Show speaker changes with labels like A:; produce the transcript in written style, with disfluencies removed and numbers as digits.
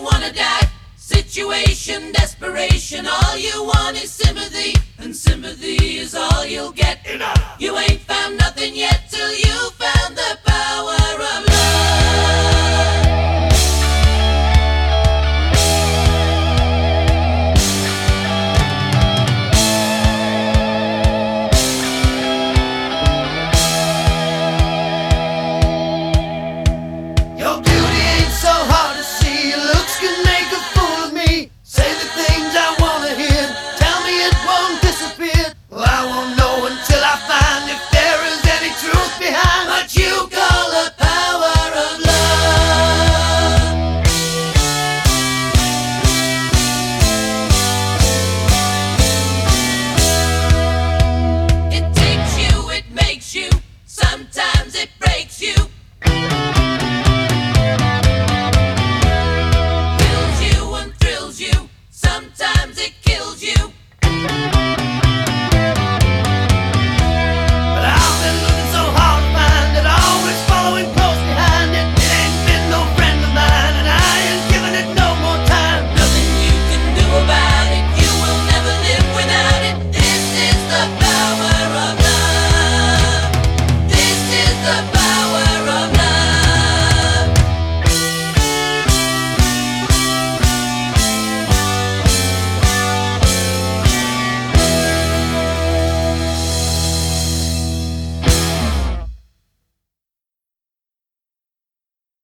A: wanna die. Situation, desperation, all you want is sympathy, and sympathy is all you'll get. Enough. You ain't found nothing yet till you found the power of love.